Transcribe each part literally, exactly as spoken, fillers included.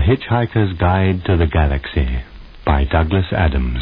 A Hitchhiker's Guide to the Galaxy by Douglas Adams.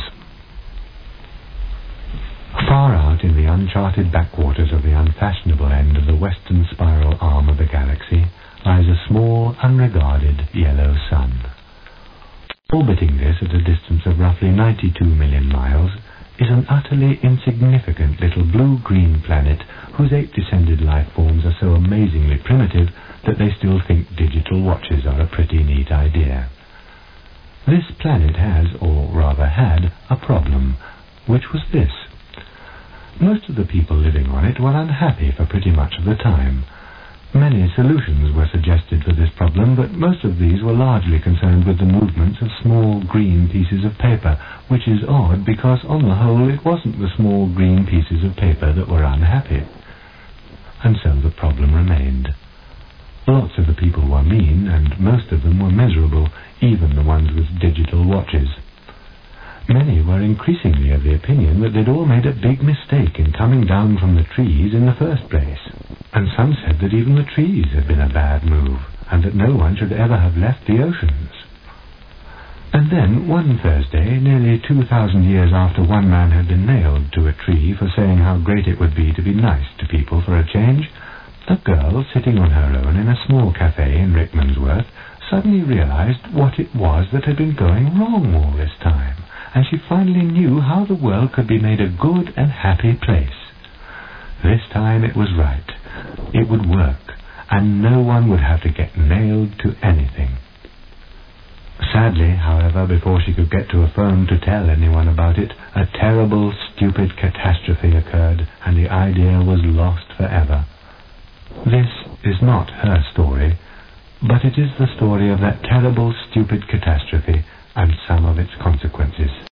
Far out in the uncharted backwaters of the unfashionable end of the western spiral arm of the galaxy lies a small, unregarded yellow sun. Orbiting this at a distance of roughly ninety-two million miles is an utterly insignificant little blue-green planet whose eight descended life forms are so amazingly primitive that they still think digital watches are a pretty neat idea. This planet has, or rather had, a problem, which was this. Most of the people living on it were unhappy for pretty much of the time. Many solutions were suggested for this problem, but most of these were largely concerned with the movements of small green pieces of paper, which is odd because, on the whole, it wasn't the small green pieces of paper that were unhappy. And so the problem remained. Lots of the people were mean, and most of them were miserable, even the ones with digital watches. Many were increasingly of the opinion that they'd all made a big mistake in coming down from the trees in the first place, and some said that even the trees had been a bad move, and that no one should ever have left the oceans. And then, one Thursday, nearly two thousand years after one man had been nailed to a tree for saying how great it would be to be nice to people for a change, a girl, sitting on her own in a small cafe in Rickmansworth, suddenly realized what it was that had been going wrong all this time, and she finally knew how the world could be made a good and happy place. This time it was right. It would work, and no one would have to get nailed to anything. Sadly, however, before she could get to a phone to tell anyone about it, a terrible, stupid catastrophe occurred, and the idea was lost forever. This is not her story, but it is the story of that terrible, stupid catastrophe and some of its consequences.